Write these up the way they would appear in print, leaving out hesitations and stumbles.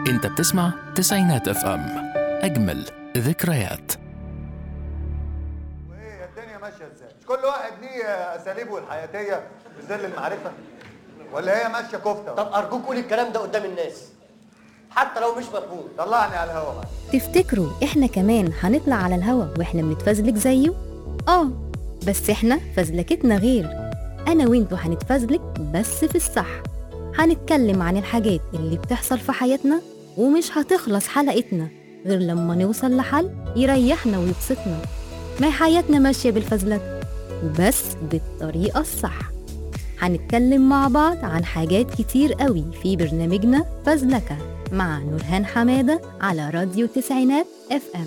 انت بتسمع تسعينات اف ام، اجمل ذكريات. وايه الدنيا ماشيه ازاي؟ مش كل واحد ليه اساليبه الحياتيه في ظل المعرفه؟ ولا هي ماشيه كفته؟ طب ارجوك قول الكلام ده قدام الناس حتى لو مش مفهوم. طلعني على الهوا بقى. تفتكروا احنا كمان هنطلع على الهوا واحنا بنتفزلك زيه؟ بس احنا فزلكتنا غير. انا وانتوا هنتفزلك بس في الصح. هنتكلم عن الحاجات اللي بتحصل في حياتنا ومش هتخلص حلقتنا غير لما نوصل لحل يريحنا ويبسطنا. ما حياتنا ماشية بالفزلك بس بالطريقة الصح. هنتكلم مع بعض عن حاجات كتير قوي في برنامجنا فزلكة مع نورهان حمادة على راديو تسعينات اف ام.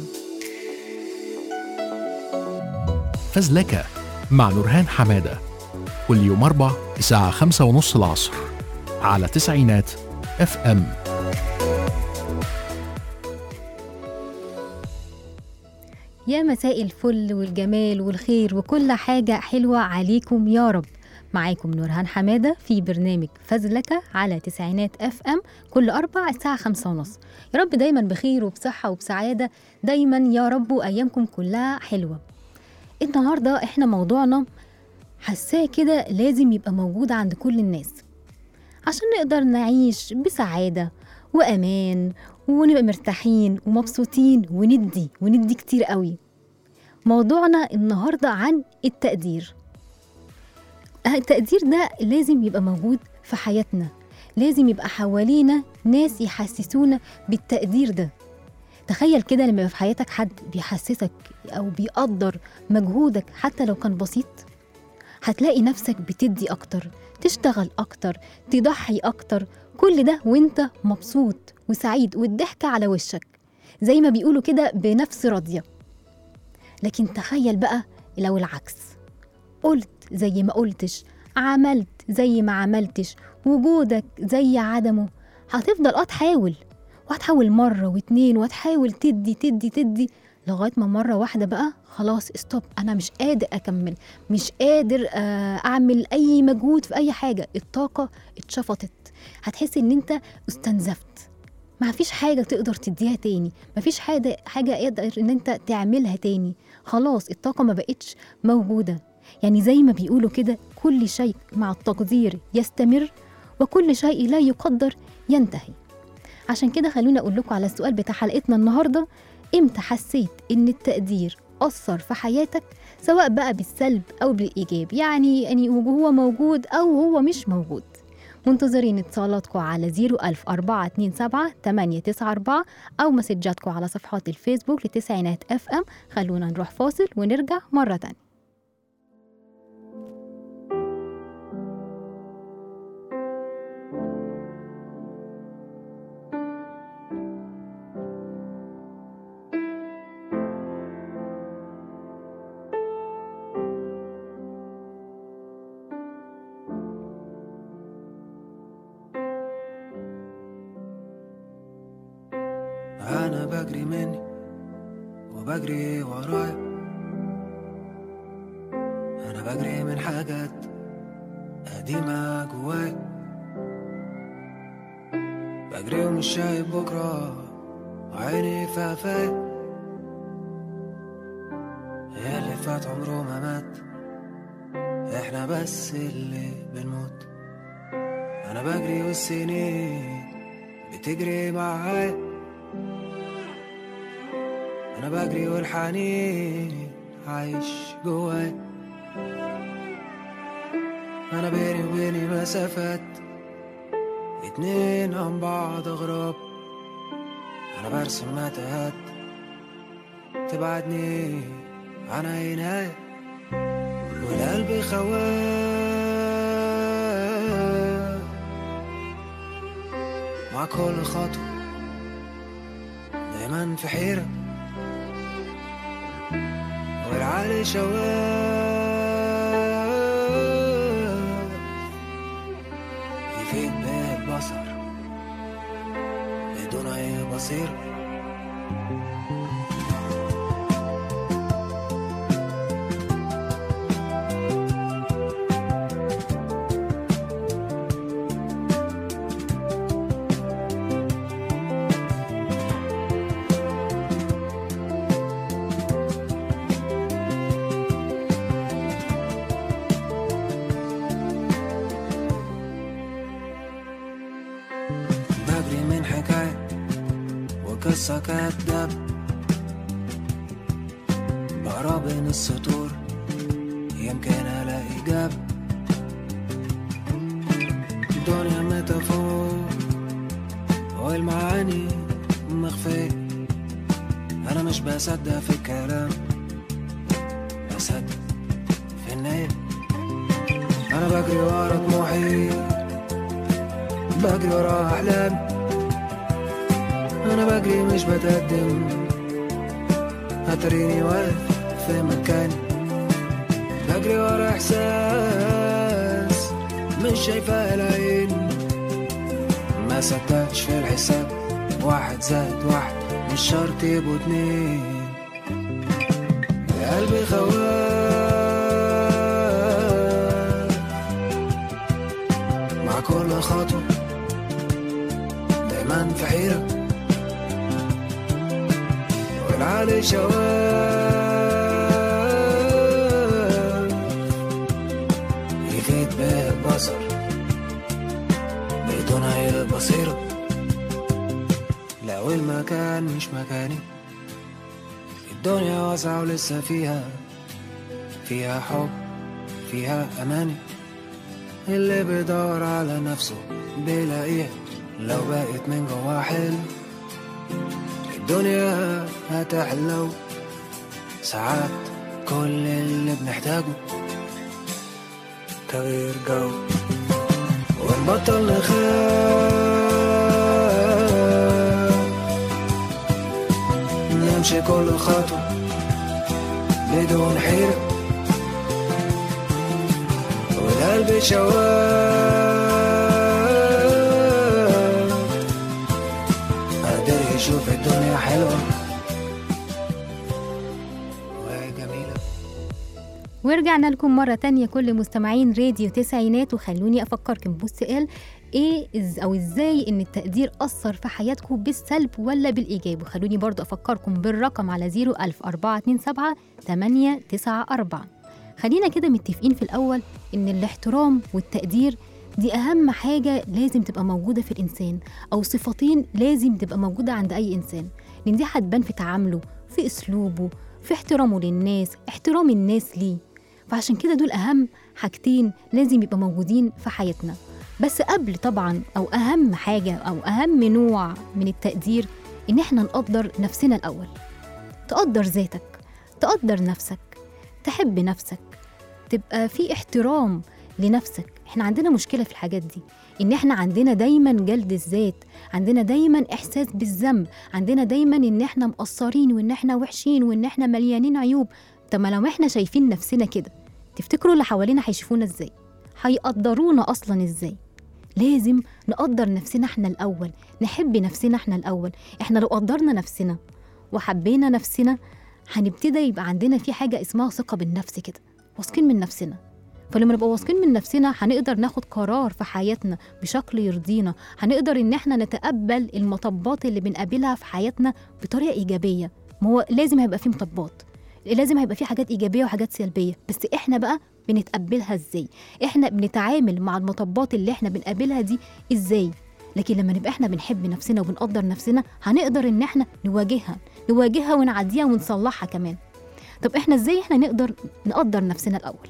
فزلكة مع نورهان حمادة كل يوم 4 الساعة 5:30 العصر على تسعينات اف ام. يا مساء الفل والجمال والخير وكل حاجة حلوة عليكم يا رب. معاكم نورهان حمادة في برنامج فزلكة على تسعينات اف ام كل 4 الساعة 5:30. يا رب دايما بخير وبصحة وبسعادة دايما يا رب، وأيامكم كلها حلوة. النهاردة احنا موضوعنا حساه كده لازم يبقى موجود عند كل الناس عشان نقدر نعيش بسعادة وأمان ونبقى مرتاحين ومبسوطين وندي كتير قوي. موضوعنا النهاردة عن التقدير. التقدير ده لازم يبقى موجود في حياتنا، لازم يبقى حوالينا ناس يحسسونا بالتقدير ده. تخيل كده لما في حياتك حد بيحسسك أو بيقدر مجهودك حتى لو كان بسيط، هتلاقي نفسك بتدي أكتر، تشتغل أكتر، تضحي أكتر، كل ده وانت مبسوط وسعيد والضحكة على وشك زي ما بيقولوا كده بنفس راضية. لكن تخيل بقى لو العكس، قلت زي ما قلتش، عملت زي ما عملتش، وجودك زي عدمه، هتفضل تحاول وهتحاول مرة واتنين وهتحاول تدي لغاية ما مرة واحدة بقى خلاص استوب، أنا مش قادر أكمل، مش قادر أعمل أي مجهود في أي حاجة، الطاقة اتشفطت، هتحس إن أنت استنزفت، ما فيش حاجة تقدر تديها تاني، ما فيش حاجة يقدر إن أنت تعملها تاني، خلاص الطاقة ما بقتش موجودة. يعني زي ما بيقولوا كده كل شيء مع التقدير يستمر وكل شيء لا يقدر ينتهي. عشان كده خلونا أقول لكم على السؤال بتاع حلقتنا النهاردة: إمتى حسيت إن التقدير أثر في حياتك سواء بقى بالسلب أو بالإيجاب؟ يعني هو موجود أو هو مش موجود. منتظرين اتصالاتكم على 00427 أو مسجاتكم على صفحات الفيسبوك لتسعينات اف ام. خلونا نروح فاصل ونرجع مرة تانية. أنا بجري مني وبجري ورايا، أنا بجري من حاجات قديمة جوايا، بجري ومش شايف بكرة وعيني في قفايا، اللي فات عمره ما مات، إحنا بس اللي بنموت. أنا بجري والسنين بتجري معايا، أنا بجري والحنين عايش جواي، أنا بيني وبيني مسافات، اتنين عن بعض أغراب، أنا برسم متاهات تبعدني عن عيناي، والقلب خواف مع كل خطوة، دايما في حيرة والعالي شواف يفيد بالبصر بدون أي بصيرة. قصة كداب بقرا بين السطور يمكن الاقي جاب. الدنيا ميتافور والمعاني مخفية، انا مش بصدق في الكلام، بصدق في النية. انا بجري ورا طموحي، بجري ورا احلامي، انا بجري مش بتقدم، هتريني واقف في مكاني. بجري ورا احساس مش شايفاه العين، ما صدقتش في الحساب، 1 زائد 1 مش شرط يبقوا 2. قلبي خواف مع كل خطوة، دايما في حيرة والعالي شواف يفيد به البصر بدون أي بصيرة. لو المكان مش مكاني، الدنيا واسعة ولسه فيها حب، فيها أماني. اللي بيدور على نفسه بيلاقيه، لو بقيت من جوا حلو الدنيا هتحلو. ساعات كل اللي بنحتاجه تغيير جو، ونبطل نخاف، نمشي كل خطوة بدون حيرة، والقلب شواف قادر يشوف الدنيا حلوة وجميلة. ورجعنا لكم مرة تانية كل مستمعين راديو تسعينات، وخلوني أفكركم بالسؤال ازاي ان التقدير أثر في حياتكم بالسلب ولا بالإيجاب. وخلوني برضو أفكركم بالرقم على 01427 خلينا كده متفقين في الأول ان الاحترام والتقدير دي أهم حاجة لازم تبقى موجودة في الإنسان، أو صفتين لازم تبقى موجودة عند أي إنسان، لأن دي هتبان في تعامله، في أسلوبه، في احترامه للناس، احترام الناس ليه. فعشان كده دول أهم حاجتين لازم يبقى موجودين في حياتنا. بس قبل طبعا أو أهم حاجة أو أهم نوع من التقدير إن احنا نقدر نفسنا الأول. تقدر ذاتك، تقدر نفسك، تحب نفسك، تبقى في احترام لنفسك. احنا عندنا مشكلة في الحاجات دي، ان احنا عندنا دايما جلد الذات، عندنا دايما احساس بالذنب، عندنا دايما ان احنا مقصرين وان احنا وحشين وان احنا مليانين عيوب. طب ما لو احنا شايفين نفسنا كده، تفتكروا اللي حوالينا هيشوفونا ازاي؟ هيقدرونا اصلا ازاي؟ لازم نقدر نفسنا احنا الاول، نحب نفسنا احنا الاول. احنا لو قدرنا نفسنا وحبينا نفسنا هنبتدي يبقى عندنا في حاجة اسمها ثقة بالنفس كده، واثقين من نفسنا. فلما نبقى واثقين من نفسنا هنقدر ناخد قرار في حياتنا بشكل يرضينا، هنقدر ان احنا نتقبل المطبات اللي بنقابلها في حياتنا بطريقة إيجابية. ما هو لازم هيبقى فيه مطبات، لازم هيبقى فيه حاجات إيجابية وحاجات سلبية، بس احنا بقى بنتقبلها ازاي؟ احنا بنتعامل مع المطبات اللي احنا بنقابلها دي ازاي؟ لكن لما نبقى احنا بنحب نفسنا وبنقدر نفسنا هنقدر ان احنا نواجهها ونعديها ونصلحها كمان. طب احنا ازاي احنا نقدر نقدر نفسنا الأول؟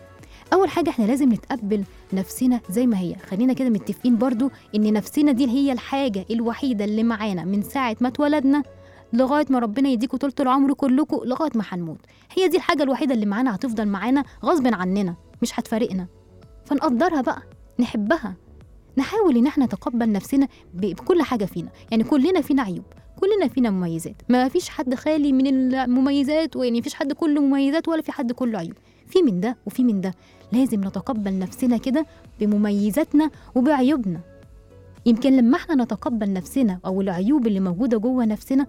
أول حاجة احنا لازم نتقبل نفسنا زي ما هي. خلينا كده متفقين برضو إن نفسنا دي هي الحاجة الوحيدة اللي معانا من ساعة ما اتولدنا لغاية ما ربنا يديكوا طولة العمر كلكم، لغاية ما هنموت. هي دي الحاجة الوحيدة اللي معانا، هتفضل معانا غصب عننا، مش هتفارقنا. فنقدرها بقى، نحبها، نحاول إن احنا نتقبل نفسنا بكل حاجة فينا. يعني كلنا فينا عيوب، كلنا فينا مميزات، ما فيش حد خالي من المميزات، ويعني فيش حد كله مميزات ولا في حد كله عيوب، في من ده وفي من ده. لازم نتقبل نفسنا كده بمميزاتنا وبعيوبنا. يمكن لما احنا نتقبل نفسنا أو العيوب اللي موجودة جوه نفسنا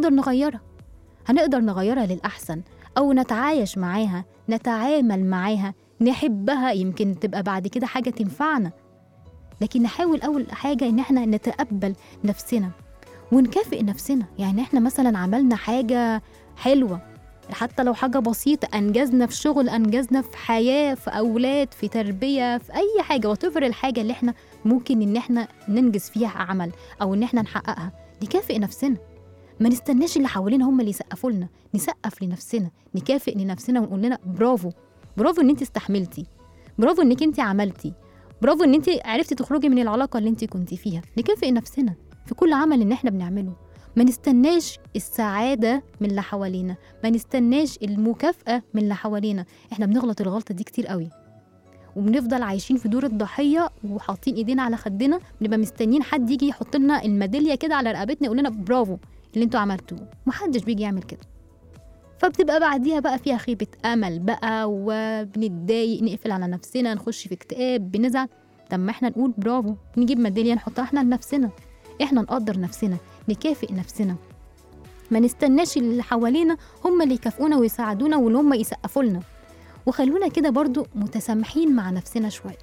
هنقدر نغيرها للأحسن، أو نتعايش معاها، نتعامل معاها، نحبها، يمكن تبقى بعد كده حاجة تنفعنا. لكن نحاول أول حاجة إن احنا نتقبل نفسنا ونكافئ نفسنا. يعني احنا مثلا عملنا حاجة حلوة، حتى لو حاجة بسيطة، أنجزنا في شغل، أنجزنا في حياة، في أولاد، في تربية، في أي حاجة، وتفر الحاجة اللي احنا ممكن إن احنا ننجز فيها عمل أو إن احنا نحققها، نكافئ نفسنا. ما نستناش اللي حوالينا هم اللي يسقفوا لنا، نسقف لنفسنا، نكافئ لنفسنا ونقول لنا برافو، برافو ان انت استحملتي، برافو انك انت عملتي، برافو ان انت عرفتي تخرجي من العلاقه اللي انت كنتي فيها. نكافئ نفسنا في كل عمل ان احنا بنعمله، ما نستناش السعاده من اللي حوالينا، ما نستناش المكافاه من اللي حوالينا. احنا بنغلط الغلطه دي كتير قوي، وبنفضل عايشين في دور الضحيه وحاطين ايدينا على خدنا، بنبقى مستنيين حد يجي يحط لنا الميداليه كده على رقبتنا يقول لنا برافو اللي انتوا عملتوه. محدش بيجي يعمل كده، فبتبقى بعديها بقى فيها خيبه امل بقى، وبنتضايق، نقفل على نفسنا، نخش في اكتئاب، بنزعل. طب ما احنا نقول برافو، نجيب ميداليه نحطها احنا لنفسنا، احنا نقدر نفسنا، نكافئ نفسنا، ما نستناش اللي حوالينا هم اللي يكافئونا ويساعدونا واللي هم يسقفوا لنا. وخلونا كده برضو متسامحين مع نفسنا شويه.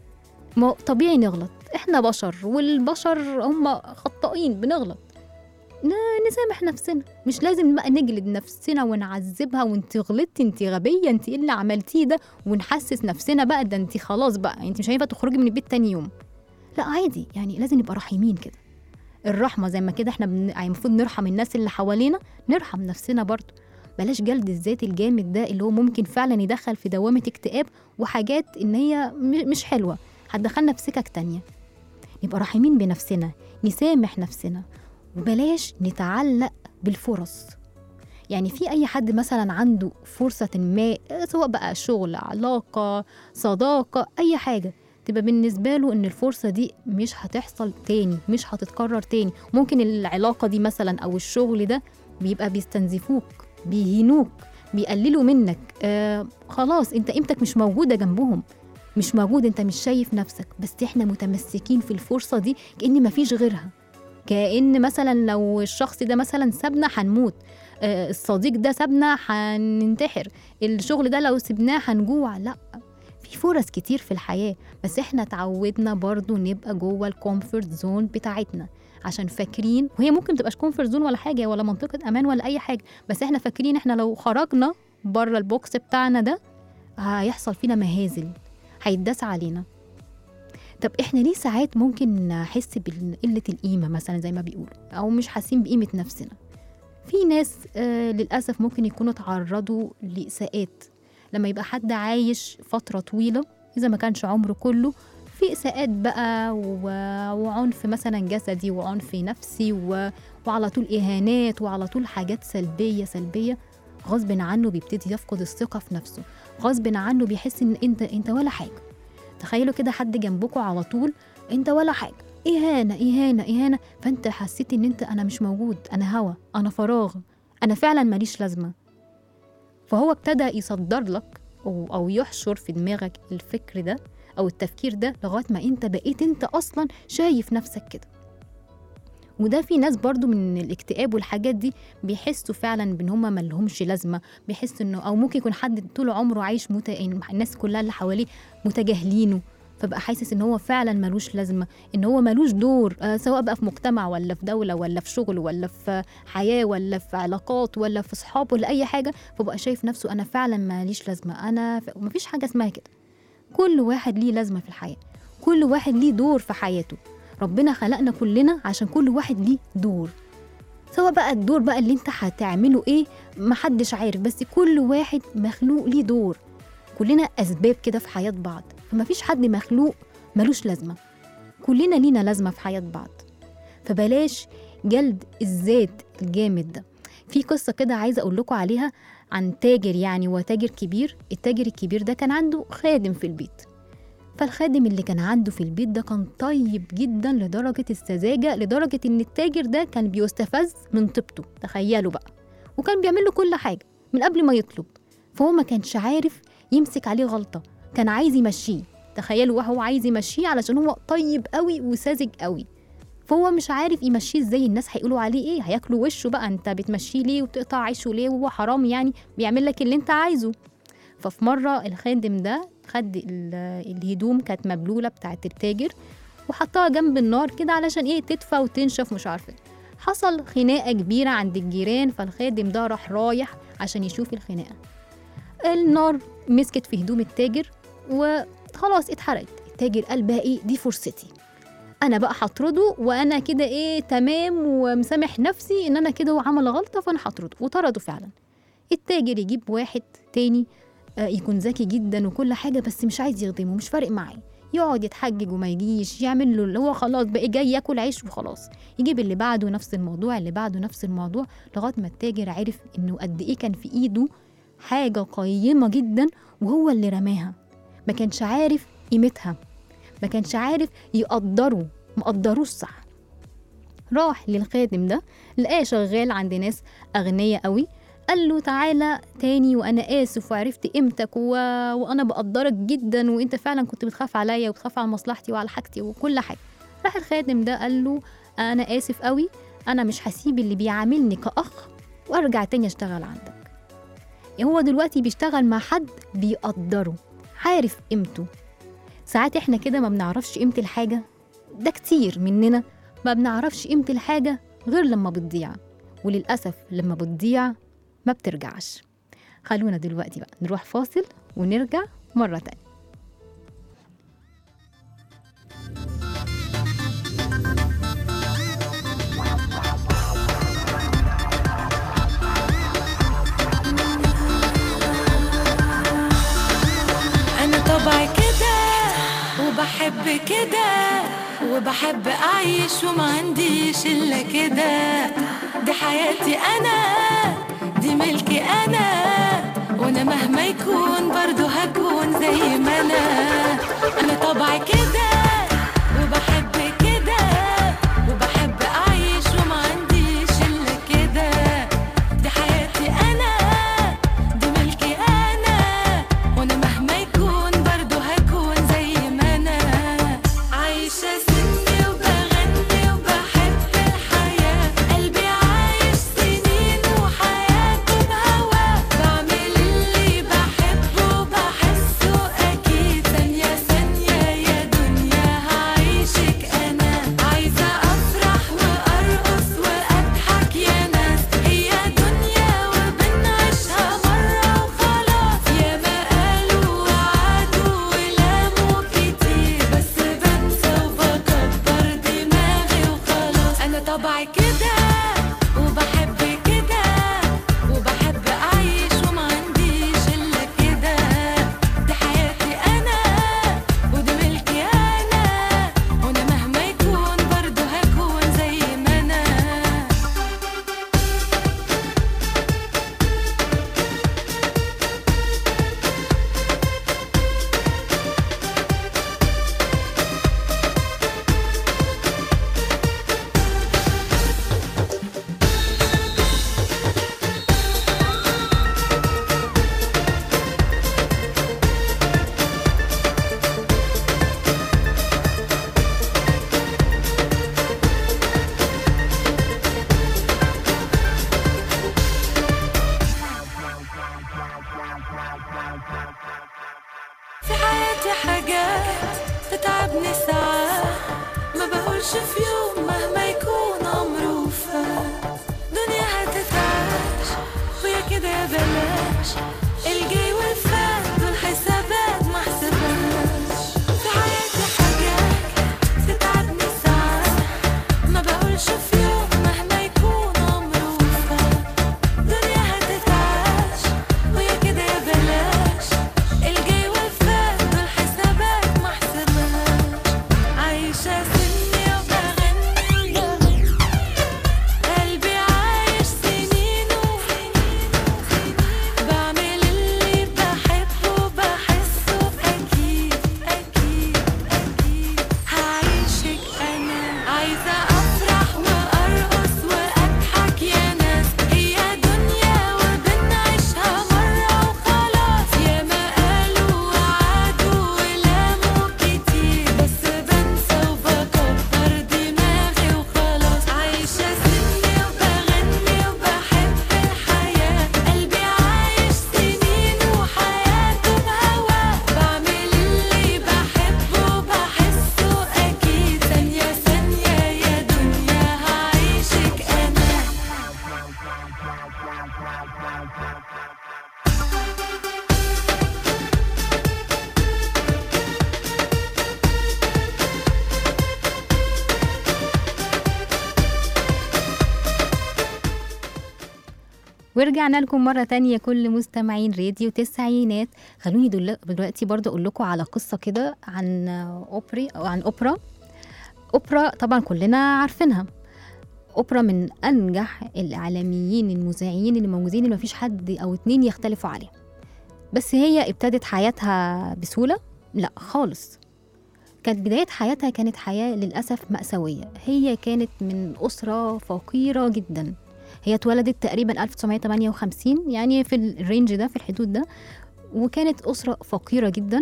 ما طبيعي نغلط، احنا بشر، والبشر هم خطائين، بنغلط، نسامح نفسنا. مش لازم بقى نجلد نفسنا ونعذبها، وانت غلطتي، انت غبيه، انت ايه اللي عملتيه ده، ونحسس نفسنا بقى ده انت خلاص بقى انت مش هينفع تخرجي من البيت تاني يوم. لا عادي، يعني لازم نبقى رحيمين كده. الرحمه زي ما كده احنا المفروض نرحم الناس اللي حوالينا، نرحم نفسنا برضو. بلاش جلد الذات الجامد ده اللي هو ممكن فعلا يدخل في دوامه اكتئاب وحاجات ان هي مش حلوه، هتدخلنا في سكك تانية. نبقى رحيمين بنفسنا، نسامح نفسنا، وبلاش نتعلق بالفرص. يعني في أي حد مثلا عنده فرصة ما، سواء بقى شغل، علاقة، صداقة، أي حاجة، تبقى بالنسبة له إن الفرصة دي مش هتحصل تاني، مش هتتكرر تاني. ممكن العلاقة دي مثلا أو الشغل ده بيبقى بيستنزفوك، بيهينوك، بيقللوا منك. خلاص انت قيمتك مش موجودة جنبهم، مش موجود، انت مش شايف نفسك. بس احنا متمسكين في الفرصة دي كأن مفيش غيرها، كأن مثلا لو الشخص ده مثلا سابنا هنموت، الصديق ده سابنا هننتحر، الشغل ده لو سبناه هنجوع. لا، في فرص كتير في الحياة، بس احنا تعودنا برضو نبقى جوه الكومفورت زون بتاعتنا، عشان فاكرين، وهي ممكن تبقاش كومفورت زون ولا حاجة ولا منطقة أمان ولا أي حاجة، بس احنا فاكرين احنا لو خرجنا بره البوكس بتاعنا ده هيحصل فينا مهازل، هيتداس علينا. طب احنا ليه ساعات ممكن نحس بقلة القيمة مثلا زي ما بيقولوا، أو مش حاسين بقيمة نفسنا؟ في ناس للأسف ممكن يكونوا تعرضوا لإساءات، لما يبقى حد عايش فترة طويلة إذا ما كانش عمره كله في إساءات بقى وعنف مثلا جسدي وعنف نفسي وعلى طول إهانات وعلى طول حاجات سلبية، غصب عنه بيبتدي يفقد الثقة في نفسه، غصب عنه بيحس إن أنت ولا حاجة. تخيلوا كده حد جنبكوا على طول أنت ولا حاجة، إهانة، فأنت حسيت إن أنا مش موجود، أنا هوا، أنا فراغ، أنا فعلا ماليش لازمة. فهو ابتدى يصدر لك أو يحشر في دماغك الفكر ده أو التفكير ده لغاية ما أنت بقيت أنت أصلا شايف نفسك كده. وده في ناس برضو من الاكتئاب والحاجات دي بيحسوا فعلا بان هم ملهمش لازمه، بيحسوا انه او ممكن يكون حد طول عمره عايش الناس كلها اللي حواليه متجاهلينه، فبقى حاسس ان هو فعلا ملوش لازمه، ان هو ملوش دور، سواء بقى في مجتمع ولا في دوله ولا في شغل ولا في حياه ولا في علاقات ولا في صحاب ولا اي حاجه، فبقى شايف نفسه انا فعلا ماليش لازمه، مفيش حاجه اسمها كده. كل واحد ليه لازمه في الحياه، كل واحد ليه دور في حياته. ربنا خلقنا كلنا عشان كل واحد ليه دور، سواء بقى الدور بقى اللي انت هتعمله ايه محدش عارف، بس كل واحد مخلوق ليه دور. كلنا اسباب كده في حياة بعض، فمفيش حد مخلوق ملوش لازمة، كلنا لينا لازمة في حياة بعض. فبلاش جلد الذات الجامد ده. في قصة كده عايزة اقول لكم عليها عن تاجر، يعني وتاجر كبير. التاجر الكبير ده كان عنده خادم في البيت، فالخادم اللي كان عنده في البيت ده كان طيب جدا لدرجة السذاجة، لدرجة ان التاجر ده كان بيستفز من طيبته، تخيلوا بقى، وكان بيعمل له كل حاجة من قبل ما يطلب، فهو ما كانش عارف يمسك عليه غلطة، كان عايز يمشيه. تخيلوا، وهو عايز يمشيه علشان هو طيب قوي وساذج قوي، فهو مش عارف يمشيه ازاي. الناس هيقولوا عليه ايه؟ هياكلوا وشه بقى، انت بتمشيه ليه وبتقطع عيشه ليه وهو حرام يعني بيعمل لك اللي انت عايزه. ففي مرة الخادم ده خد الهدوم كانت مبلولة بتاعت التاجر وحطها جنب النار كده علشان ايه تدفى وتنشف، مش عارفة. حصل خناقة كبيرة عند الجيران، فالخادم ده رايح عشان يشوف الخناقة. النار مسكت في هدوم التاجر وخلاص اتحرقت. التاجر قال بقى ايه، دي فرصتي، انا بقى هطرده، وانا كده ايه تمام ومسامح نفسي ان انا كده وعمل غلطه، فانا هطرده. وطرده فعلا. التاجر يجيب واحد تاني يكون ذكي جدا وكل حاجه، بس مش عايز يخدمه، مش فارق معاه، يقعد يتحجج وما يجيش، يعمل له اللي هو خلاص بقى جاي ياكل عيش وخلاص. يجيب اللي بعده نفس الموضوع، اللي بعده نفس الموضوع، لغايه ما التاجر عرف انه قد ايه كان في ايده حاجه قيمه جدا وهو اللي رماها. ما كانش عارف قيمتها، ما كانش عارف مقدروش صح. راح للخادم ده، لقاه شغال عند ناس أغنياء قوي، قال له تعالى تاني وأنا آسف وعرفت قيمتك وأنا بقدرك جدا، وإنت فعلا كنت بتخاف عليا وبتخاف على مصلحتي وعلى حاجتي وكل حاجة. راح الخادم ده قال له أنا آسف قوي، أنا مش هسيب اللي بيعاملني كأخ وأرجع تاني أشتغل عندك. هو دلوقتي بيشتغل مع حد بيقدره، عارف قيمته. ساعات احنا كده ما بنعرفش قيمة الحاجة، ده كتير مننا ما بنعرفش قيمة الحاجة غير لما بتضيع، وللأسف لما بتضيع ما بترجعش. خلونا دلوقتي بقى نروح فاصل ونرجع مرة تانية. أنا طبعي كده وبحب كده، وبحب أعيش وما عنديش إلا كده. دي حياتي أنا، دي ملكي أنا، وأنا مهما يكون برضو هكون زي ما أنا طبعي كده وبحب كده، وبحب أعيش وما عنديش إلا كده. دي حياتي أنا، دي ملكي أنا، وأنا مهما يكون برضو هكون زي ما أنا. عايشة سني وبغني وبحب الحياة، قلبي عايش سنين وحياته بهواه. بعمل اللي بحبه وبحسه أكيد، ثانية ثانية يا دنيا هعيشك أنا. عايزة أفرح وأرقص وأضحك يا ناس، هي دنيا وبنعيشها مرة وخلاص. يا ما قالوا وعدوا ولاموا كتير، بس بنسى وبكبر دماغي وخلاص. أنا طبعي كده وبحب كده، وبحب أعيش وما عنديش إلا كده. دي حياتي أنا، ودي ملكي أنا، وأنا مهما يكون برضو هكون زي ما أنا. في حياتي حاجات تتعبني ساعات، ما بقولش في يوم مهما يكون عمره فات. دنيا هتتعاش ويا كده يا بلاش، الجاي والفات دول حسابات ما حسبهاش. في حياتي حاجات تتعبني ساعات، ما بقولش في يوم مهما يكون عمره فات. دنيا هتتعاش ويا كده يا بلاش، الجاي والفات دول حسابات ما حسبهاش. عايشة سني وبغني ورجعنا لكم مرة تانية كل مستمعين راديو تسعينات. خلوني دلوقتي برضه أقول لكم على قصة كده عن أوبرا طبعا كلنا عارفينها. أوبرا من أنجح الإعلاميين المذيعين اللي موجودين، اللي مفيش حد أو اتنين يختلفوا عليه. بس هي ابتدت حياتها بسهولة؟ لا خالص. كانت بداية حياتها كانت حياة للأسف مأساوية. هي كانت من أسرة فقيرة جدا. هي اتولدت تقريبا 1958، يعني في الرينج ده، في الحدود ده. وكانت أسرة فقيرة جدا،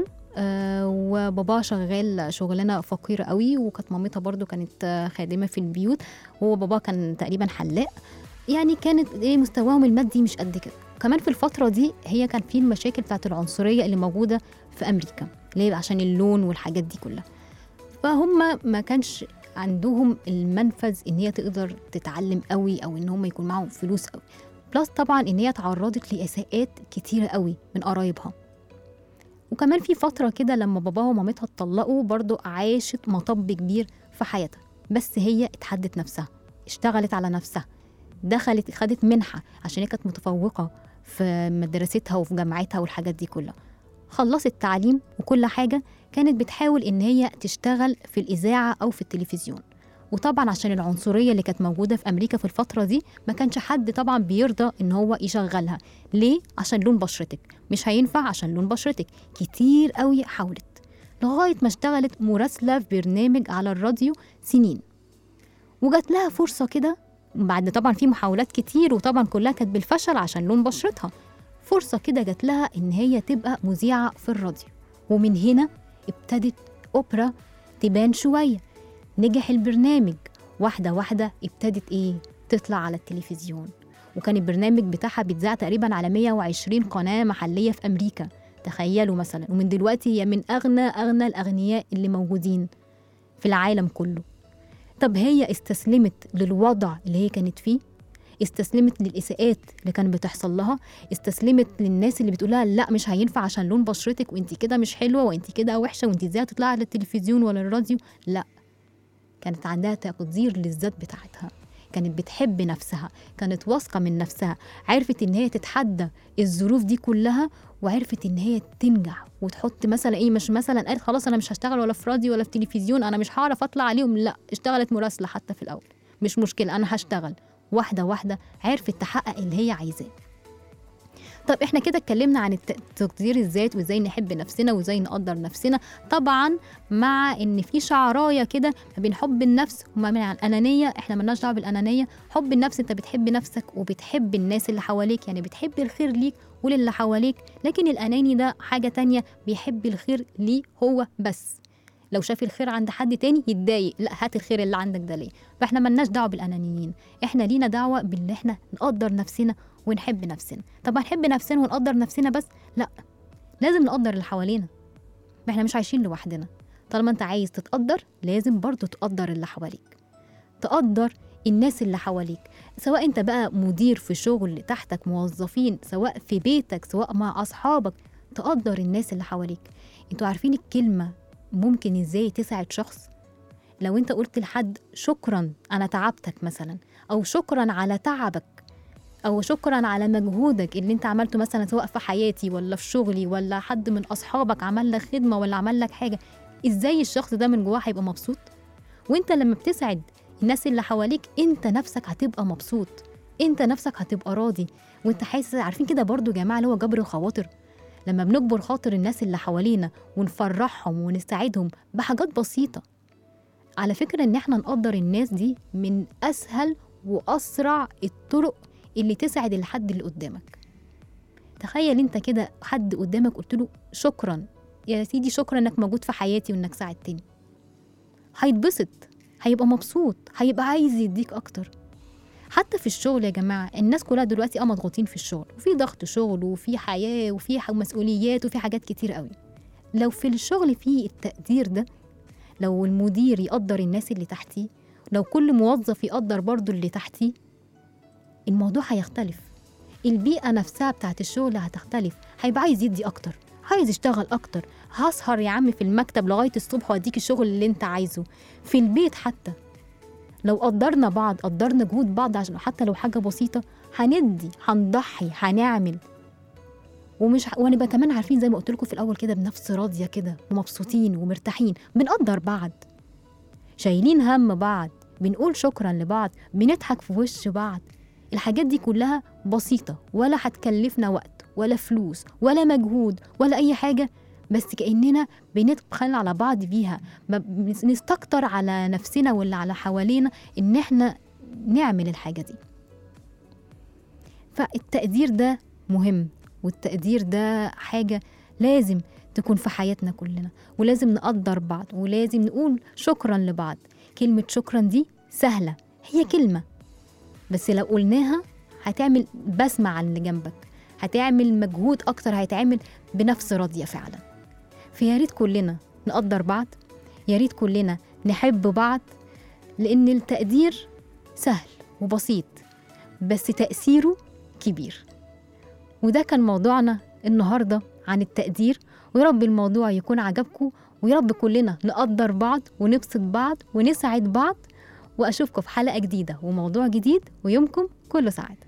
وبابا شغال شغلانة فقيرة قوي، وكانت مامتها برضو كانت خادمة في البيوت، وبابا كان تقريبا حلاق. يعني كانت مستواهم المادي مش قد كده. كمان في الفترة دي هي كان في المشاكل بتاعت العنصرية اللي موجودة في أمريكا، ليه؟ عشان اللون والحاجات دي كلها. فهم ما كانش عندهم المنفذ ان هي تقدر تتعلم قوي، او ان هم يكون معهم فلوس قوي. بلس طبعا ان هي تعرضت لإساءات كتيرة قوي من قرايبها. وكمان في فترة كده لما باباها ومامتها اتطلقوا، برضو عاشت مطب كبير في حياتها. بس هي اتحدت نفسها، اشتغلت على نفسها، خدت منحة عشان هي كانت متفوقة في مدرستها وفي جامعتها والحاجات دي كلها. خلصت تعليم وكل حاجة، كانت بتحاول إن هي تشتغل في الإذاعة أو في التلفزيون. وطبعا عشان العنصرية اللي كانت موجودة في أمريكا في الفترة دي، ما كانش حد طبعا بيرضى إن هو يشغلها. ليه؟ عشان لون بشرتك. مش هينفع عشان لون بشرتك. كتير قوي حاولت، لغاية ما اشتغلت مراسلة في برنامج على الراديو سنين. وجات لها فرصة كده بعد طبعا في محاولات كتير، وطبعا كلها كانت بالفشل عشان لون بشرتها. فرصة كده جات لها إن هي تبقى مذيعة في الراديو. ومن هنا ابتدت أوبرا تبان شوية. نجح البرنامج، واحدة واحدة ابتدت تطلع على التلفزيون. وكان البرنامج بتاعها بيتذاع تقريبا على 120 قناة محلية في أمريكا. تخيلوا مثلا. ومن دلوقتي هي من أغنى الأغنياء اللي موجودين في العالم كله. طب هي استسلمت للوضع اللي هي كانت فيه؟ استسلمت للإساءات اللي كانت بتحصل لها؟ استسلمت للناس اللي بتقولها لا مش هينفع عشان لون بشرتك، وانت كده مش حلوة، وانت كده وحشة، وانت ازاي هتطلعي على التلفزيون ولا الراديو؟ لا، كانت عندها تقدير للذات بتاعتها. كانت بتحب نفسها، كانت واثقة من نفسها، عرفت ان هي تتحدى الظروف دي كلها، وعرفت ان هي تنجح وتحط مثلا مش مثلا قالت خلاص انا مش هشتغل ولا في راديو ولا في تلفزيون، انا مش هعرف اطلع عليهم. لا، اشتغلت مراسلة حتى في الاول، مش مشكلة انا هشتغل. واحدة واحدة عرفت تحقق اللي هي عايزاه. طب احنا كده اتكلمنا عن تقدير الذات، وازاي نحب نفسنا، وازاي نقدر نفسنا. طبعا مع ان في شعرايه كده ما بين حب النفس وما بين الانانيه. احنا مالناش دعوه بالانانيه. حب النفس انت بتحب نفسك وبتحب الناس اللي حواليك، يعني بتحب الخير ليك وللي حواليك. لكن الاناني ده حاجه تانية، بيحب الخير ليه هو بس. لو شاف الخير عند حد تاني يتضايق، لا هات الخير اللي عندك ده ليه. فاحنا مالناش دعوه بالانانيين. احنا لينا دعوه باللي احنا نقدر نفسنا ونحب نفسنا. طب هنحب نفسنا ونقدر نفسنا بس؟ لا، لازم نقدر اللي حوالينا. احنا مش عايشين لوحدنا. طالما انت عايز تتقدر، لازم برضو تقدر اللي حواليك، تقدر الناس اللي حواليك. سواء انت بقى مدير في شغل، تحتك موظفين، سواء في بيتك، سواء مع اصحابك، تقدر الناس اللي حواليك. انتوا عارفين الكلمة ممكن ازاي تساعد شخص؟ لو انت قلت لحد شكرا انا تعبتك مثلا، او شكرا على تعبك، او شكرا على مجهودك اللي انت عملته مثلا، سواء في حياتي ولا في شغلي، ولا حد من اصحابك عمل لك خدمة ولا عمل لك حاجة، ازاي الشخص ده من جواه هيبقى مبسوط؟ وانت لما بتسعد الناس اللي حواليك، انت نفسك هتبقى مبسوط، انت نفسك هتبقى راضي، وانت حاسس. عارفين كده برضو يا جماعة اللي هو جبر الخواطر؟ لما بنجبر خاطر الناس اللي حوالينا ونفرحهم ونساعدهم بحاجات بسيطة. على فكرة ان احنا نقدر الناس دي من اسهل واسرع الطرق اللي تسعد الحد اللي قدامك. تخيل انت كده حد قدامك قلت له شكرا يا سيدي، شكرا انك موجود في حياتي وانك ساعدتني، هيتبسط، هيبقى مبسوط، هيبقى عايز يديك اكتر. حتى في الشغل يا جماعة، الناس كلها دلوقتي مضغوطين في الشغل، وفي ضغط شغل، وفي حياة، وفي مسؤوليات، وفي حاجات كتير قوي. لو في الشغل في التقدير ده، لو المدير يقدر الناس اللي تحتيه، لو كل موظف يقدر برضو اللي تحتيه، الموضوع هيختلف. البيئة نفسها بتاعت الشغل هتختلف. هيبقى عايز يدي أكتر، عايز يشتغل أكتر. هسهر يا عم في المكتب لغاية الصبح وأديك الشغل اللي انت عايزه. في البيت حتى لو قدرنا بعض، قدرنا جهود بعض، عشان حتى لو حاجة بسيطة، هندي، هنضحي، هنعمل، ونبقى كمان عارفين زي ما قلت لكم في الاول كده بنفس راضيه كده ومبسوطين ومرتاحين، بنقدر بعض، شايلين هم بعض، بنقول شكرا لبعض، بنضحك في وش بعض. الحاجات دي كلها بسيطه، ولا هتكلفنا وقت ولا فلوس ولا مجهود ولا اي حاجه، بس كاننا بندخل على بعض بيها، نستكتر على نفسنا واللي على حوالينا ان احنا نعمل الحاجه دي. فالتقدير ده مهم، والتقدير ده حاجة لازم تكون في حياتنا كلنا، ولازم نقدر بعض، ولازم نقول شكرا لبعض. كلمة شكرا دي سهلة، هي كلمة بس لو قلناها هتعمل بسمة على اللي جنبك، هتعمل مجهود أكتر، هيتعمل بنفس راضية فعلا. فياريت كلنا نقدر بعض، ياريت كلنا نحب بعض، لأن التقدير سهل وبسيط بس تأثيره كبير. وده كان موضوعنا النهاردة عن التقدير، ويا رب الموضوع يكون عجبكم، ويا رب كلنا نقدر بعض ونبسط بعض ونسعد بعض. وأشوفكم في حلقة جديدة وموضوع جديد، ويومكم كله سعادة.